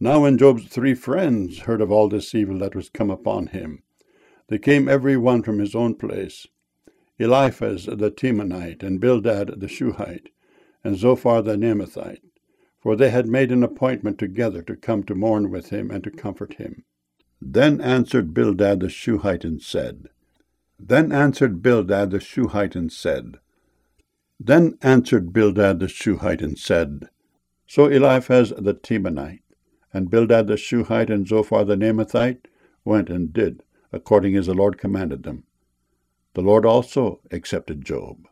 Now when Job's 3 friends heard of all this evil that was come upon him, they came every one from his own place, Eliphaz the Temanite, and Bildad the Shuhite, and Zophar the Naamathite, for they had made an appointment together to come to mourn with him and to comfort him. Then answered Bildad the Shuhite and said, So Eliphaz the Temanite, and Bildad the Shuhite, and Zophar the Naamathite went and did according as the Lord commanded them. The Lord also accepted Job.